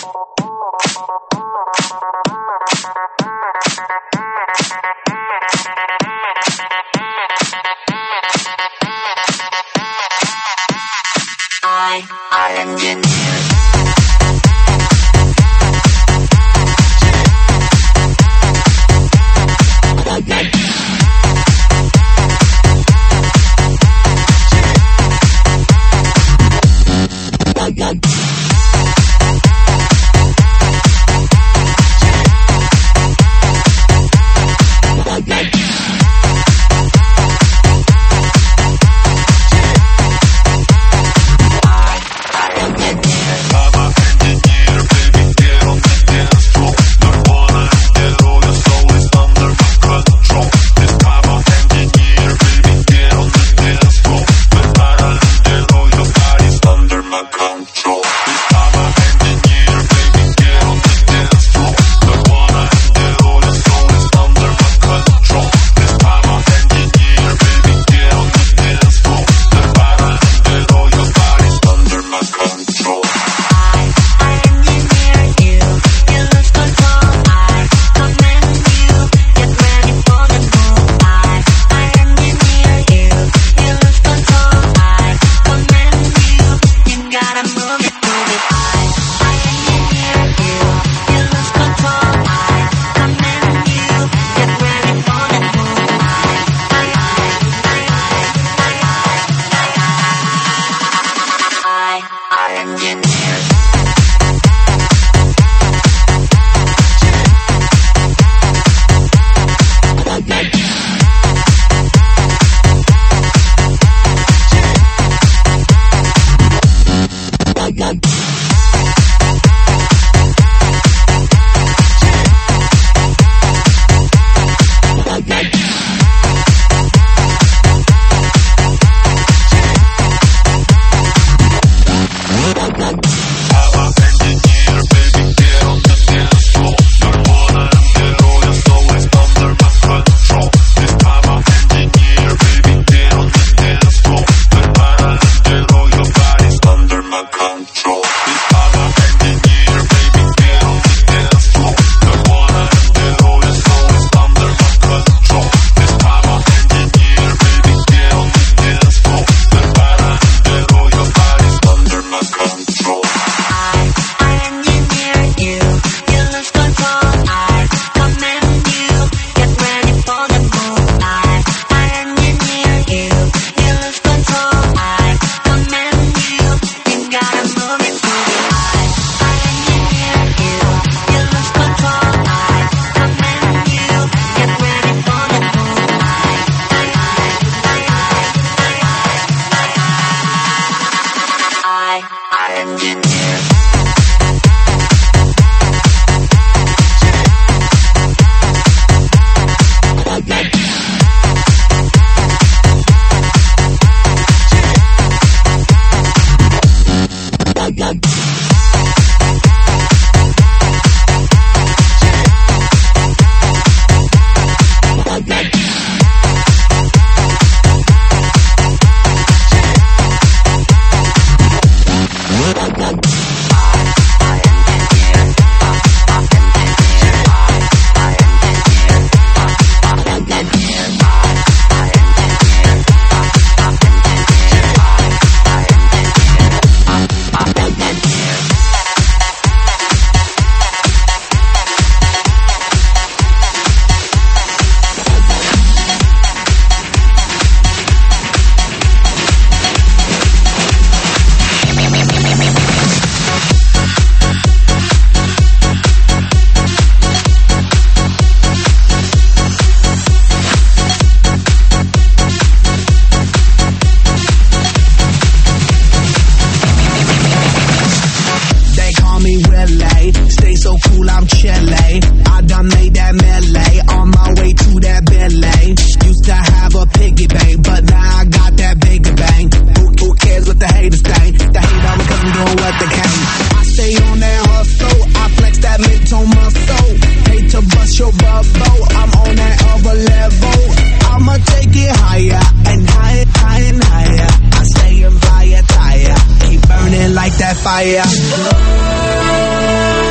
fire.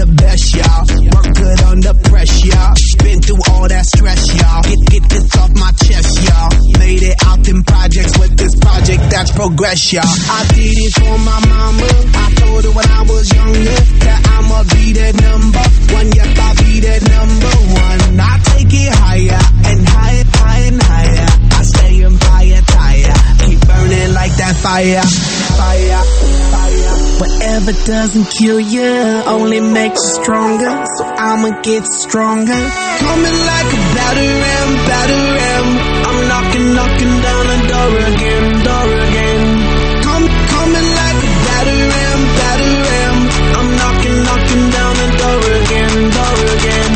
best, y'all. Work good under pressure, y'all. Been through all that stress, y'all. Get this off my chest, y'all. Made it out them projects with this project that's progress, y'all. I did it for my mama. I told her when I was younger that I'ma be that number one. Yep, I'll be that number one. I take it higher and higher, higher and higher. I stay on fire, tire. Keep burning like that fire, fire, fire. Whatever doesn't kill you only makes you stronger. So I'ma get stronger. Coming like a batter ram, batter ram. I'm knocking, knocking down the door again, door again. Coming like a batter ram, batter ram. I'm knocking, knocking down the door again, door again.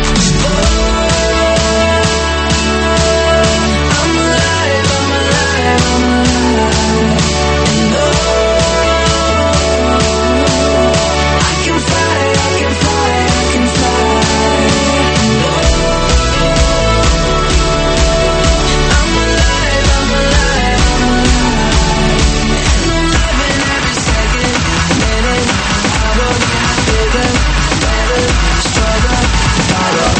I'm alive, I'm alive, I'm alive. And I can fly, I can fly, I can fly. I'm alive, I'm alive, I'm alive. And I'm loving every second, minute, hour, bigger, better, stronger, harder.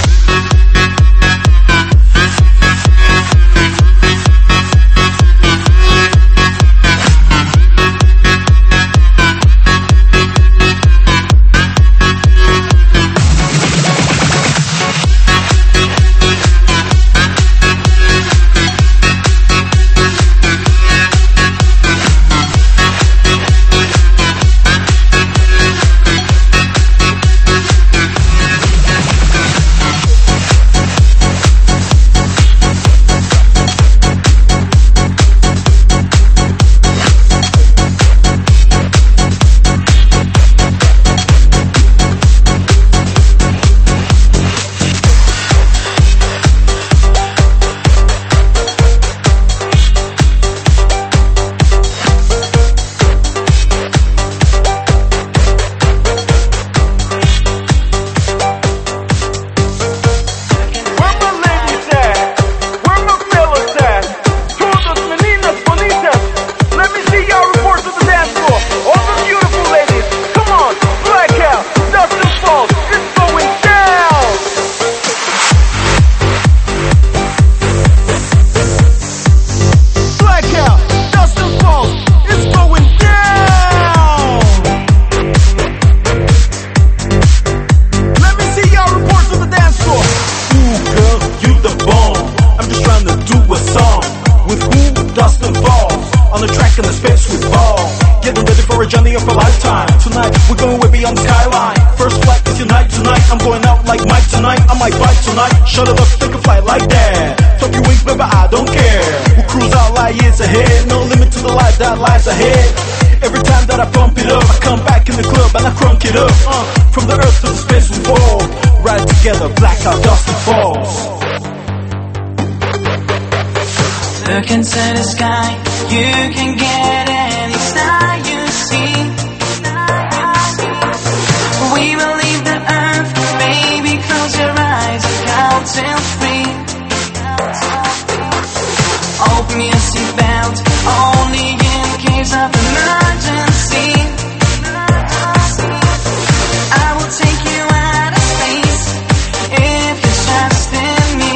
Shut it up, take a flight like that. Flap your wings, baby, I don't care. We'll cruise our light years ahead. No limit to the life that lies ahead. Every time that I pump it up, I come back in the club and I crunk it up. From the earth to the space we fall. Ride together, blackout, dust and falls. Look into the sky, you can get any star you see. We will leave the earth, baby, close your eyes and count till 3. Open your seatbelt, only in case of emergency. I will take you out of space if you trust in me.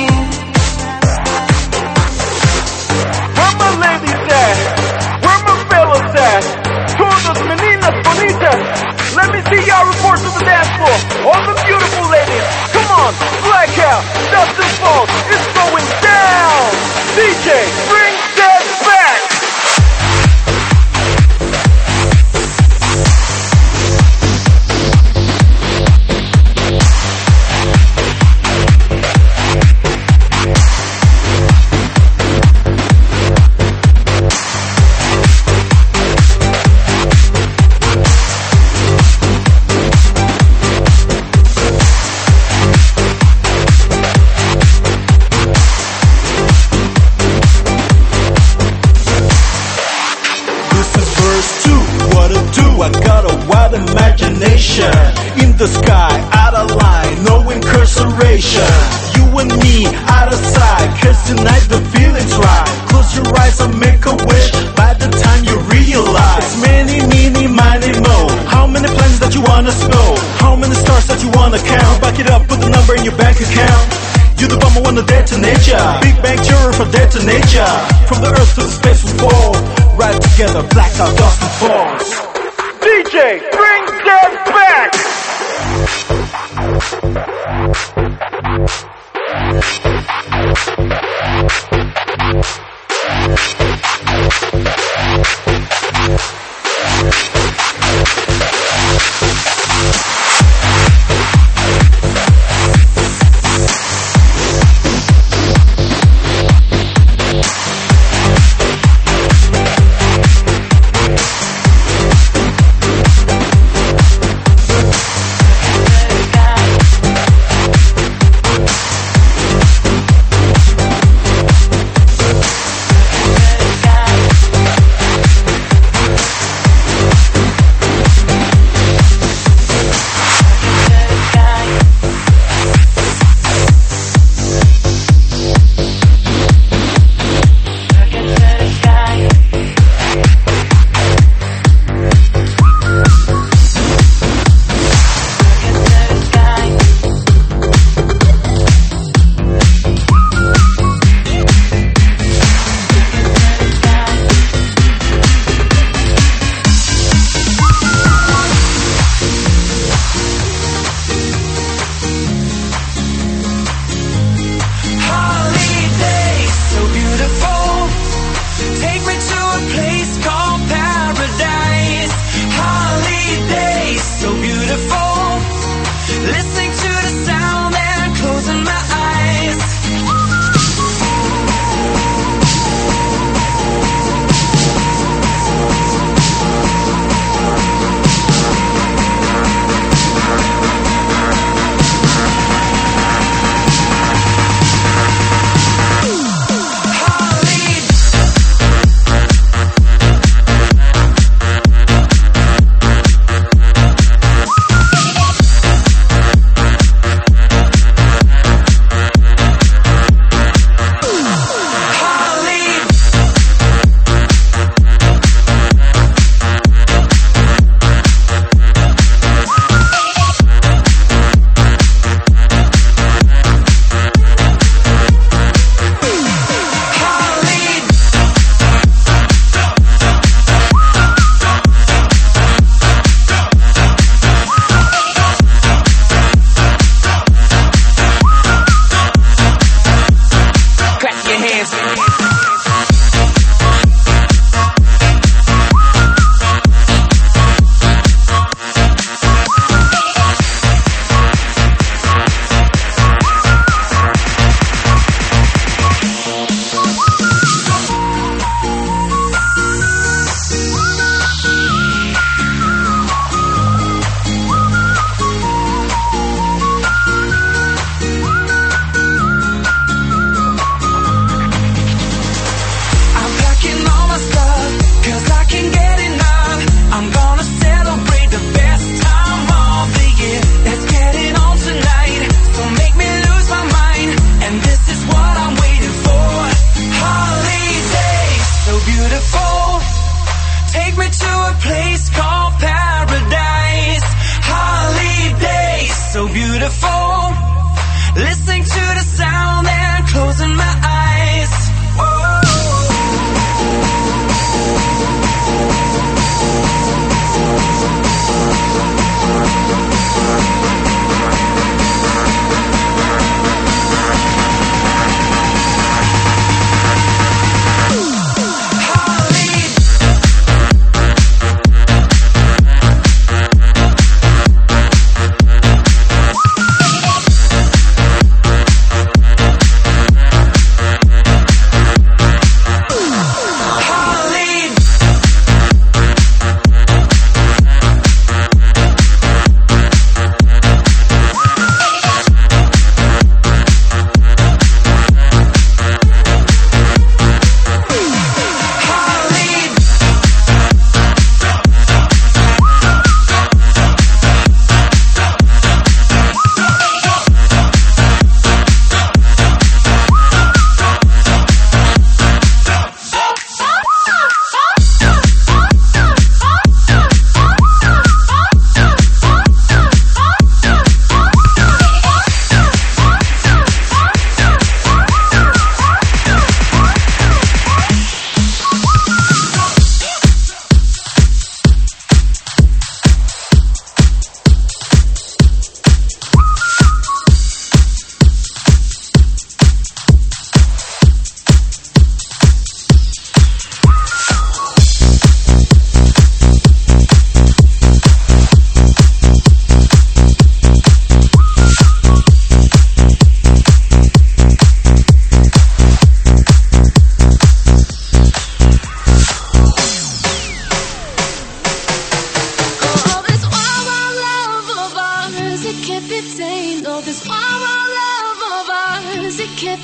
Where my ladies at? Where my fellas at? Todas meninas bonitas. Let me see y'all report to the dance floor. All the beautiful ladies. Come on, blackout, dust and falls. It's going down. DJ, bring that back. Imagination in the sky, out of line, no incarceration. You and me, out of sight, 'cause tonight the feeling's right. Close your eyes and make a wish. By the time you realize, it's many, many, many more. How many plans that you wanna snow? How many bank account. You're the bomb I wanna detonate ya. Big Bang Theory for detonate ya. From the earth to the space we fall. Right together, blackout, dust and falls. DJ, bring that back!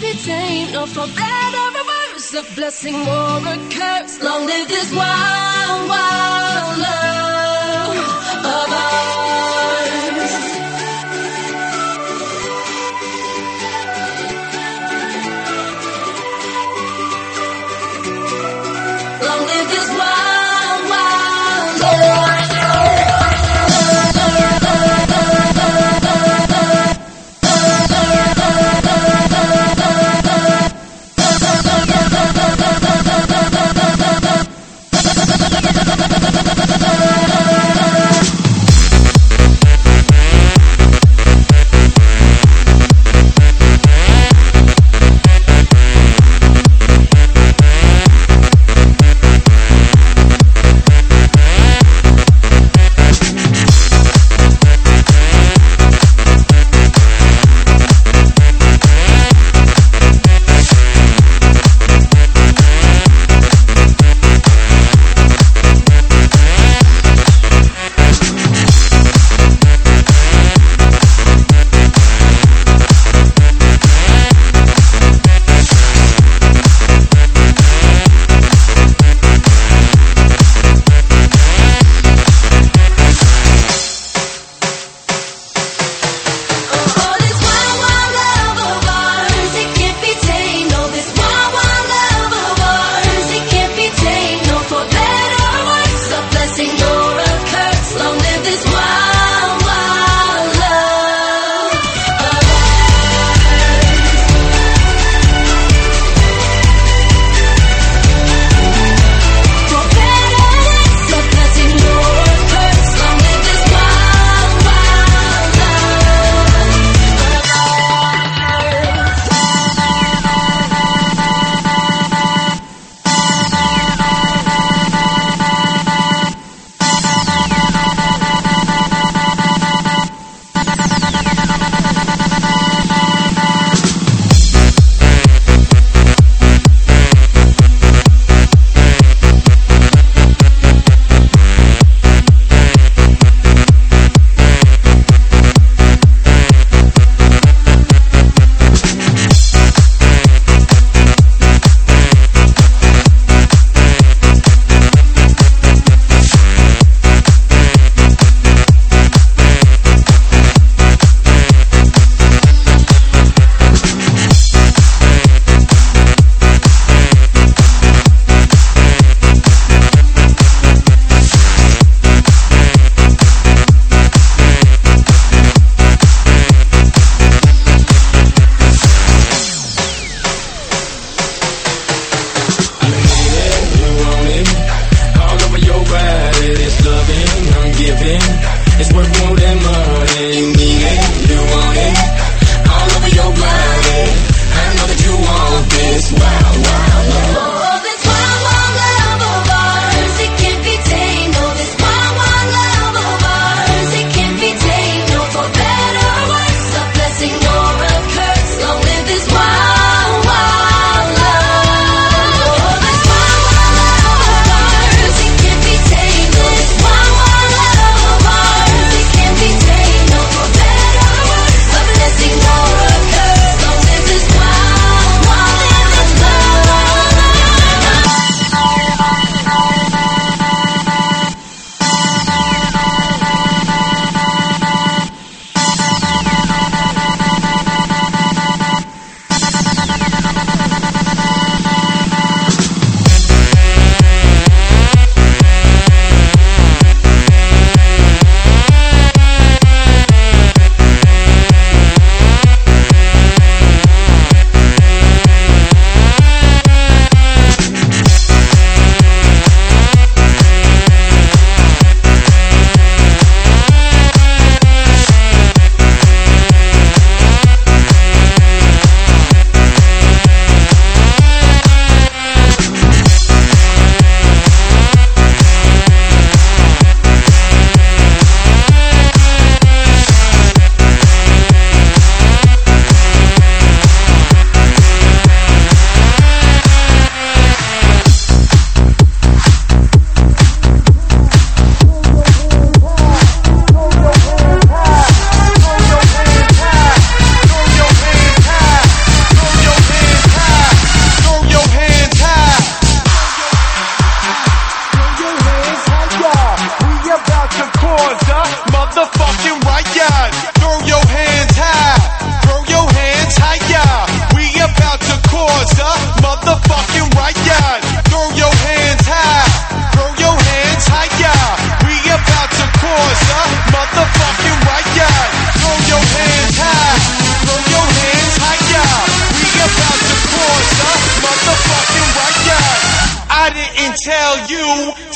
be tamed, nor for better or worse, a blessing or a curse. Long live this wild, wild love of ours. Long live this wild, wild love.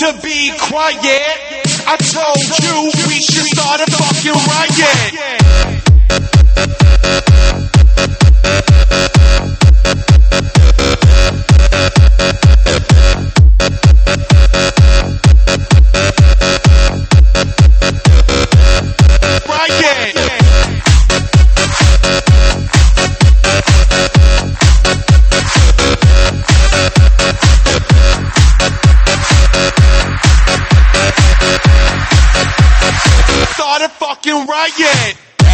to be quiet. I told you we should start a fucking riot. Start a fucking riot.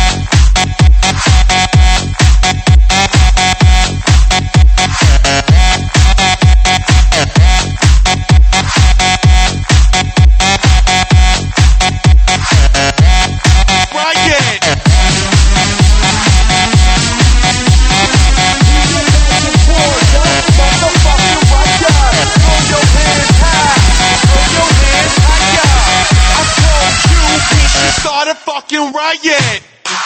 Start a fucking riot.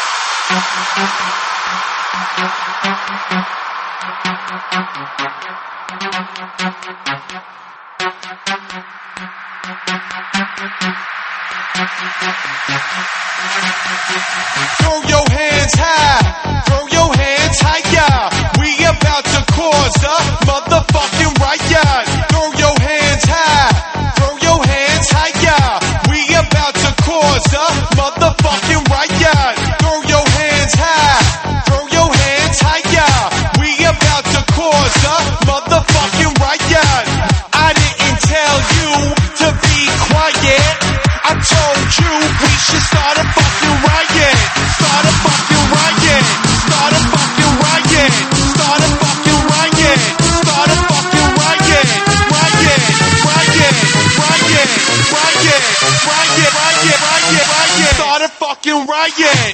Throw your hands high, throw your hands higher. We about to cause a motherfucking riot. Throw your hands high, throw your hands higher. We about to cause a motherfucking riot. Throw your hands high, throw your hands higher. We about to cause a motherfucking riot. I didn't tell you to be quiet. I told you we should start a fucking riot. Start a fucking riot. Start a fucking riot. Start a fucking riot. Start a fucking riot. Riot. Riot. Riot. Riot. Riot. Riot. Riot. Riot. Start a fucking riot.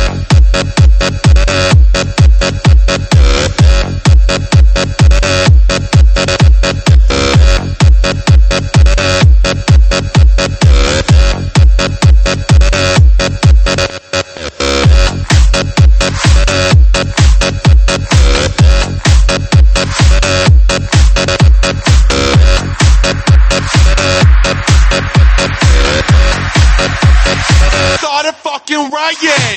Start a fucking riot.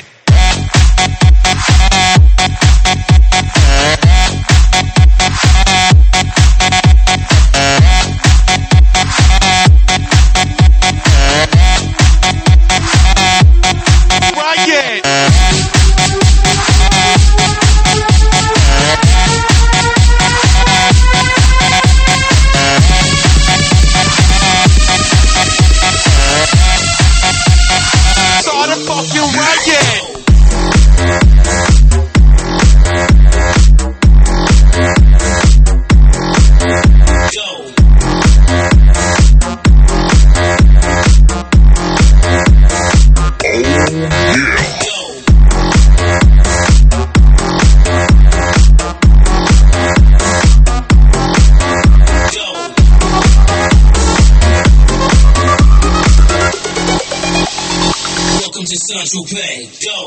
Start a fucking riot. Welcome to Central Pay. Go.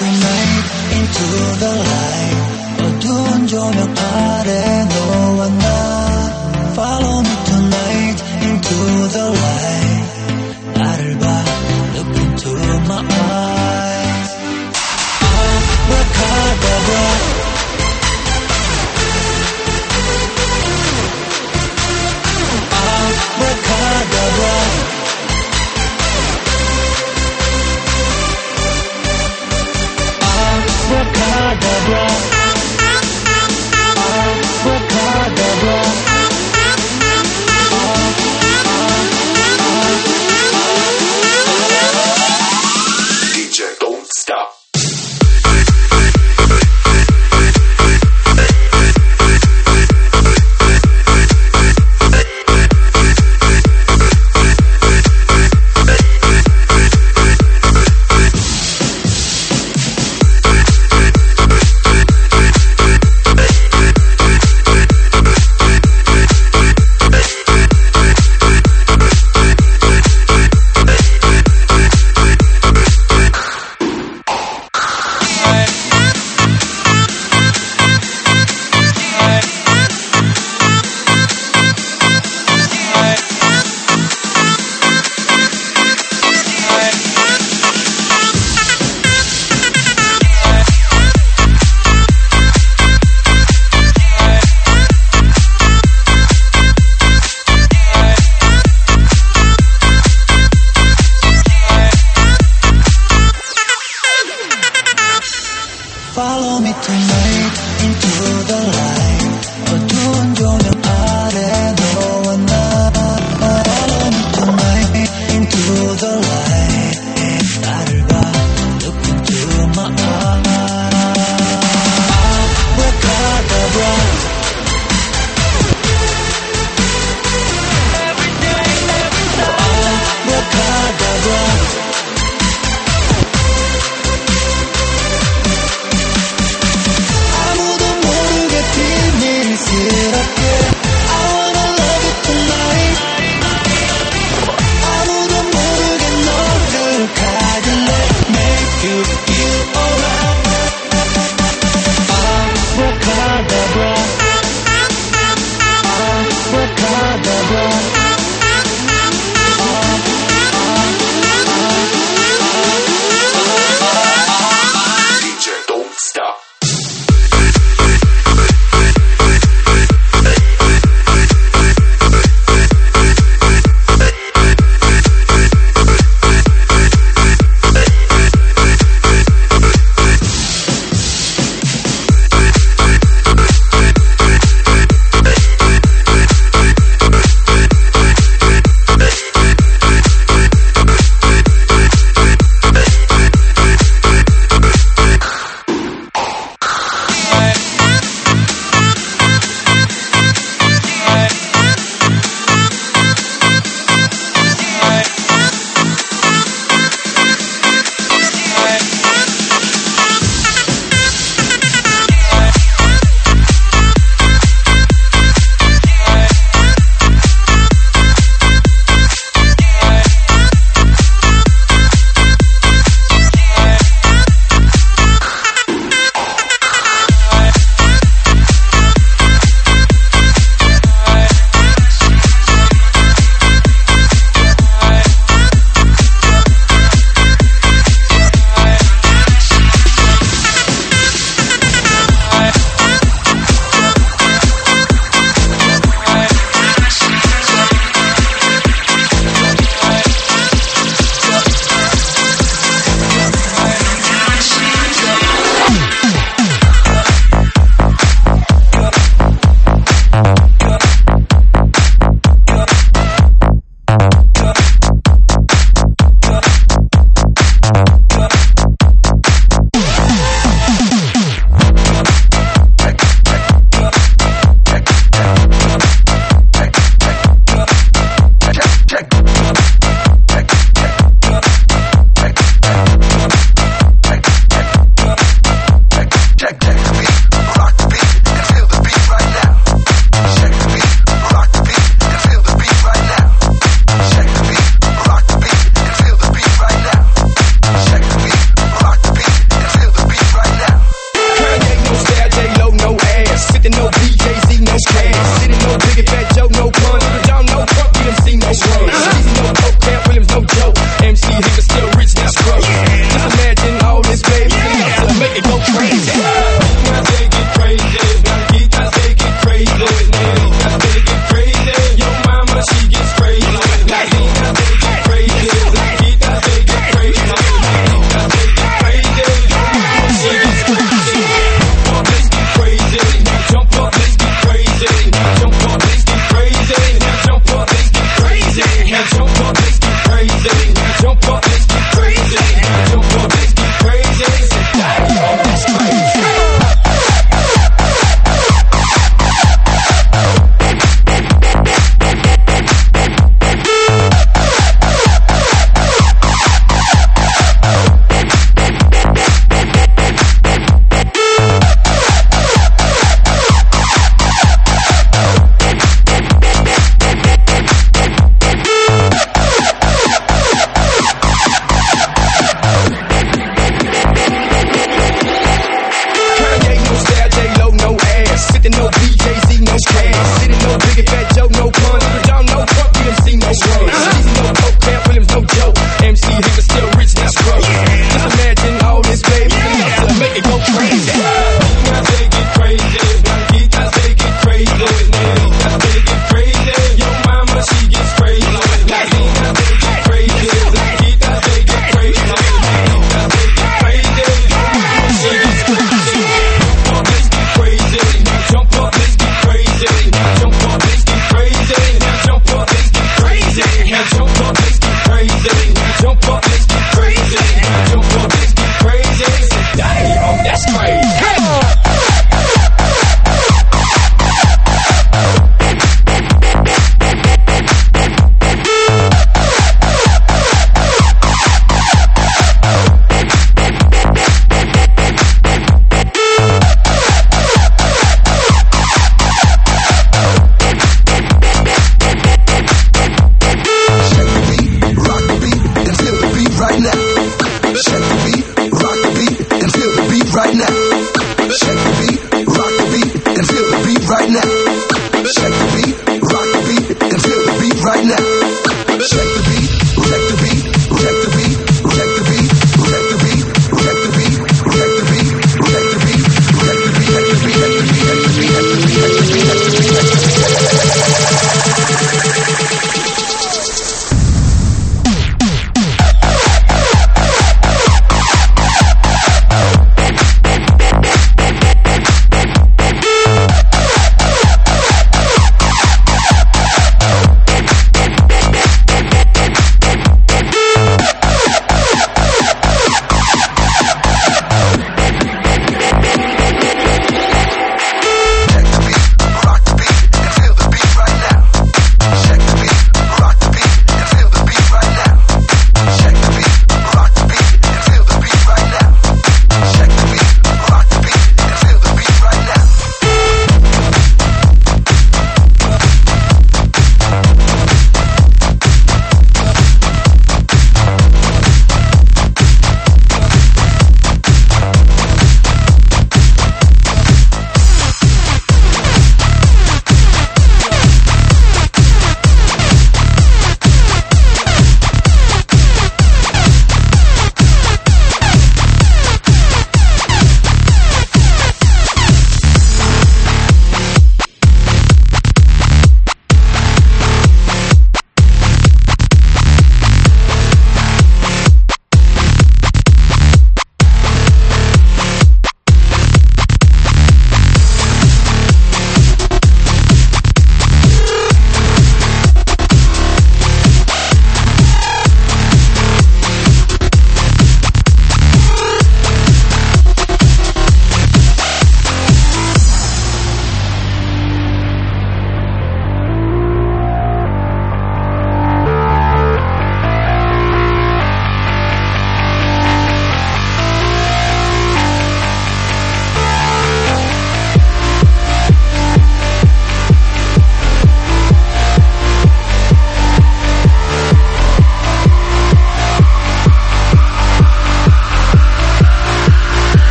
tonight into the light. 어두운 조명 아래 너와 나. Follow me tonight into the light. 나를 봐, look into my eyes. Abracadabra. Abracadabra. Abracadabra. Abracadabra.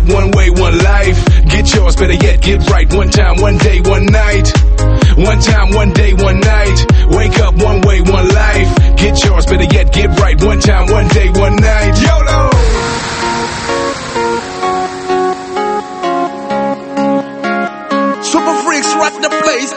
one way, one life. Get yours, better yet, get right. One time, one day, one night. One time, one day, one night. Wake up, one way, one life. Get yours, better yet, get right. One time, one day, one night. YOLO! Super freaks rock the place.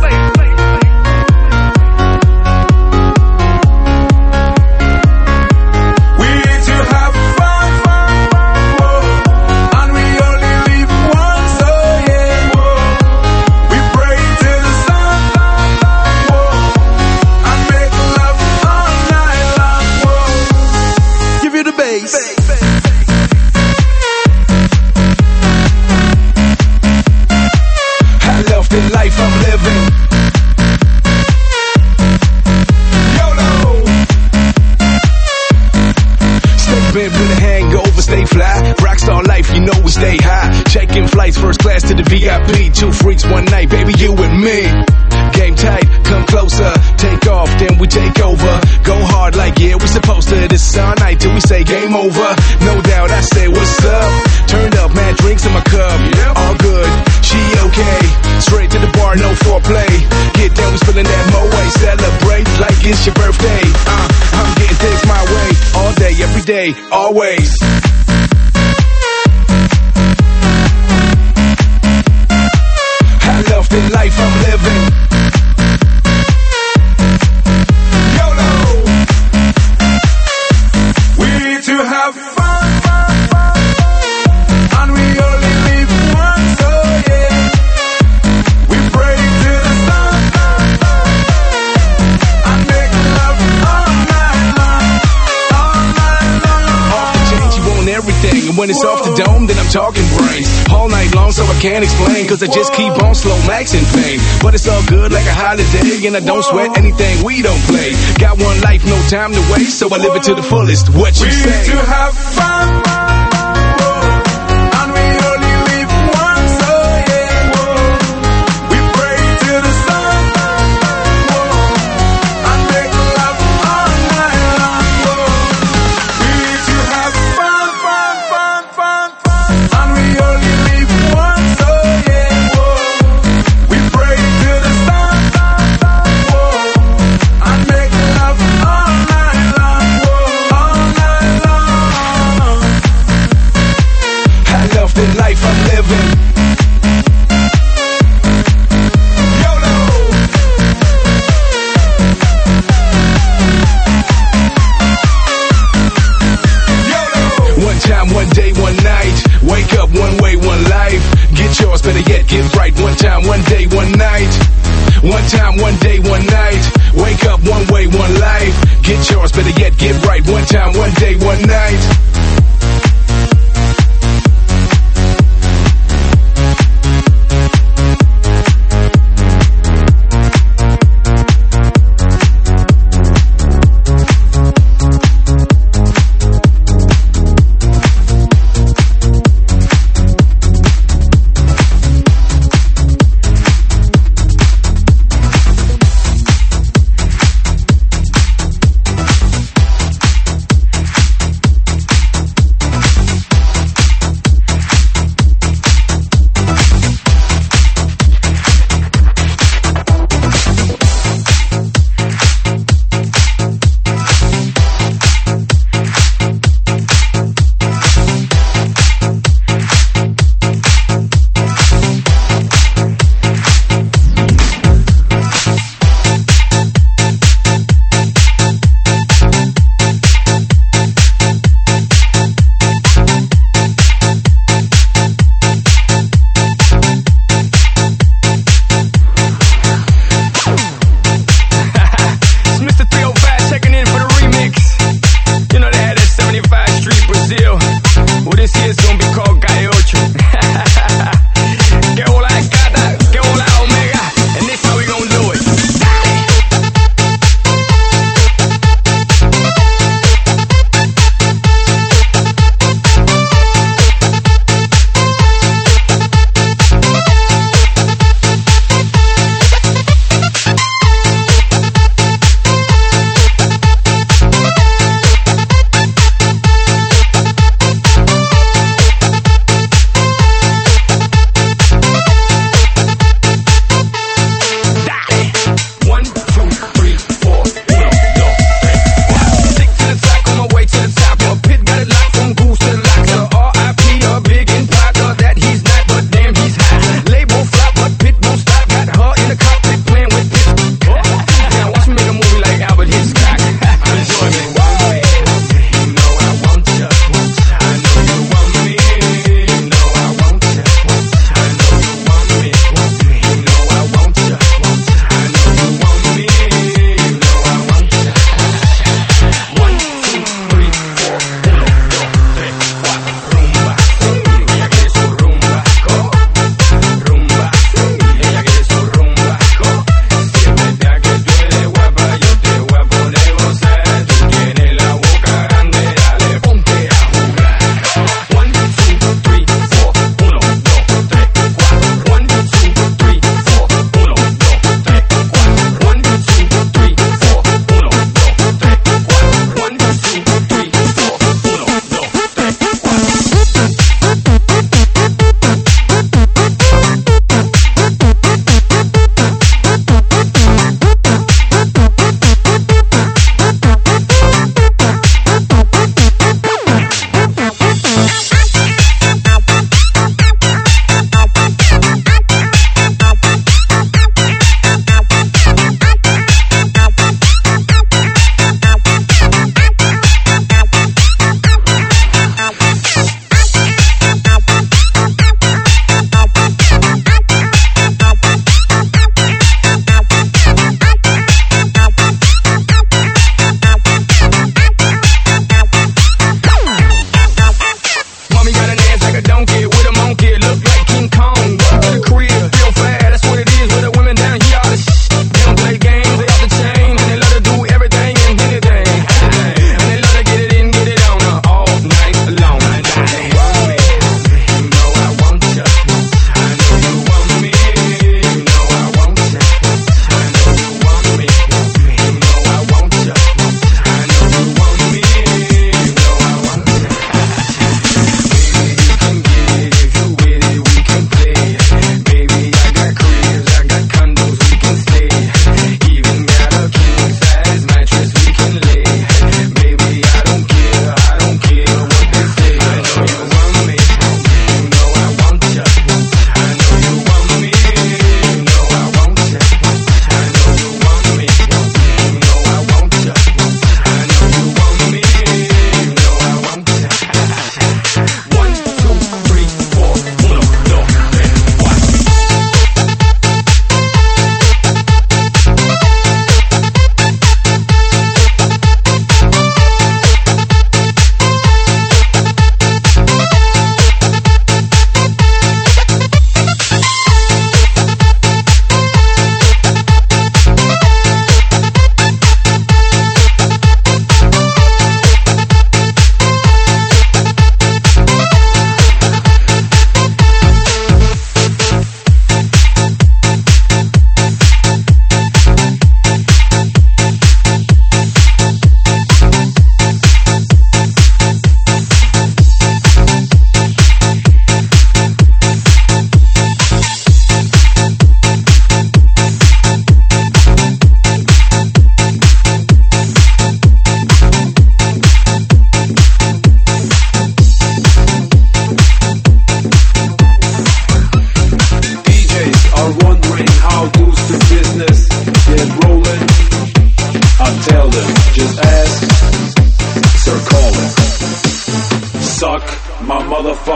Stay high, checking flights, first class to the VIP. Two freaks one night, baby, you and me. Game tight, come closer, take off, then we take over. Go hard like, yeah, we supposed to. This is our night till we say game over. No doubt, I say, what's up? Turned up, mad drinks in my cup. All good, she okay. Straight to the bar, no foreplay. Get down, we spilling that Moe. Celebrate like it's your birthday. I'm getting things my way. All day, every day, always. The life I'm living. YOLO. We need to have fun, and we only live once, so yeah. We pray to the sun and make love all night long, all night long. Off the change, you want everything, and when it's off the dome, then I'm talking brains. All night long, so I can't explain, cause I just keep on slow maxing pain. But it's all good like a holiday, and I don't sweat anything we don't play. Got one life, no time to waste, so I live it to the fullest. What you say? We need to have fun, and we only live once, so yeah. We pray to the sun, and make love all night long. We need to have fun, and we only live once, so yeah. We pray to the sun, and make love all night long, all night long. I love the life I'm living. YOLO. YOLO. One time, one day, one night. Wake up, one way, one life. Get yours, better yet, get right. One time, one day, one night. One time, one day, one night. Wake up, one way, one life. Get yours, better yet, get right. One time, one day, one night.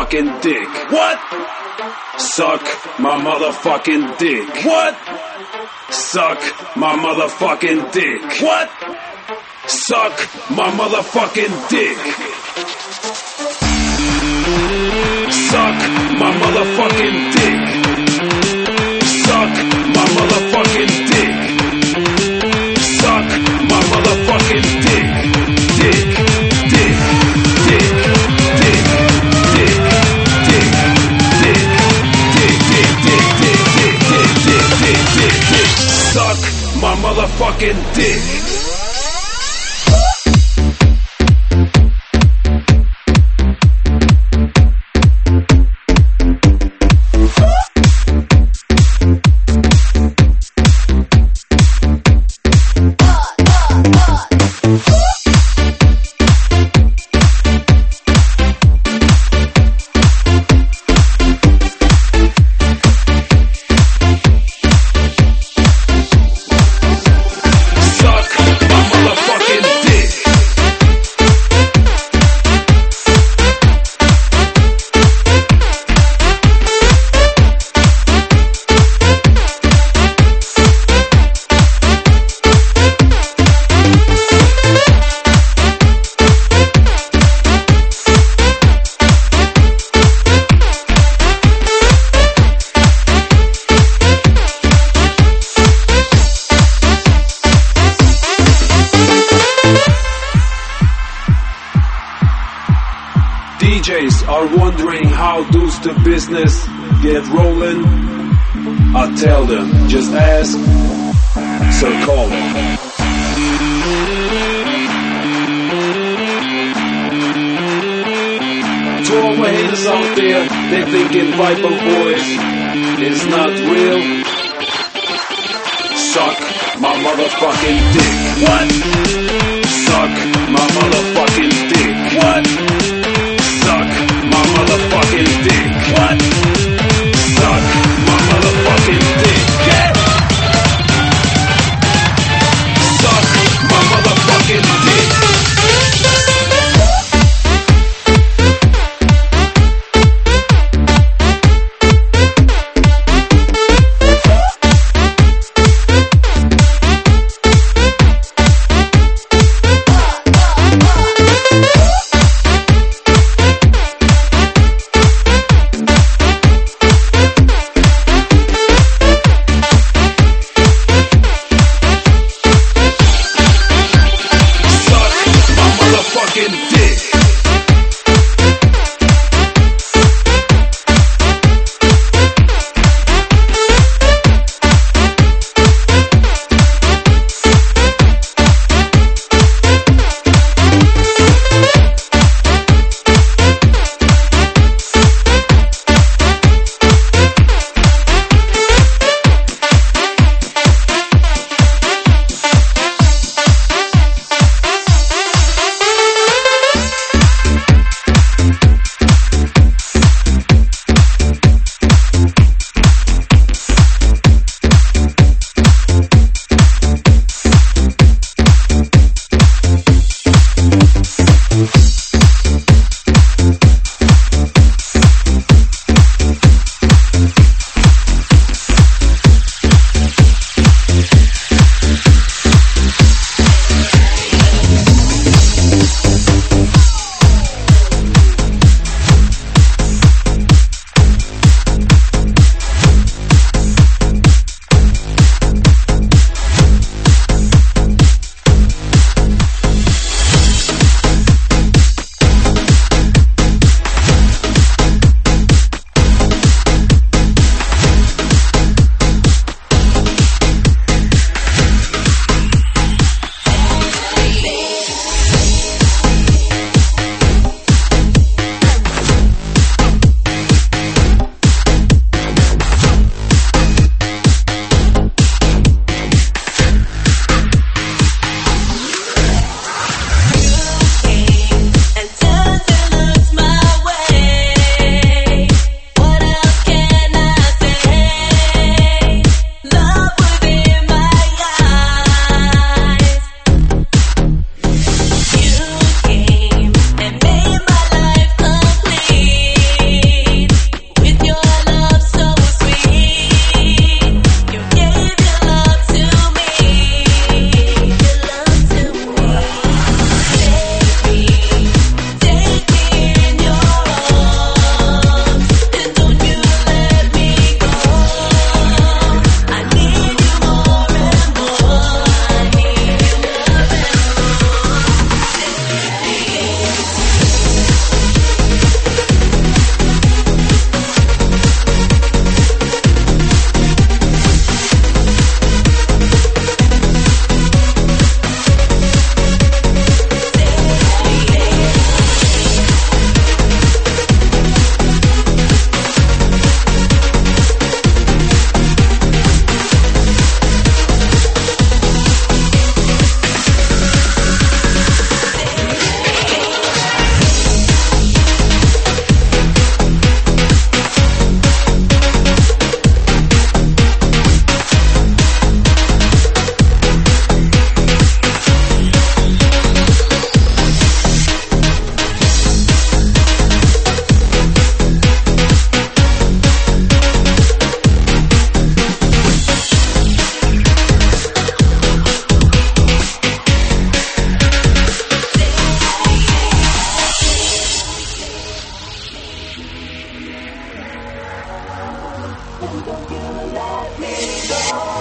motherfucking dick. What? Suck my motherfucking dick. What? Suck my motherfucking dick. What? Suck my motherfucking dick. Suck my motherfucking dick. Suck my motherfucking dick. Suck my motherfucking dick. Dick, dick, dick, dick, dick, dick, dick, dick. Suck my motherfucking dick. DJs are wondering how does the business get rolling? I tell them, just ask Sir Colin. To all my haters out there, they thinking Viper Boys is not real. Suck my motherfucking dick. What? Suck my motherfucking dick. What? Suck my motherfucking dick. What? Suck my motherfucking dick. Yeah. Suck my motherfucking dick. let me go.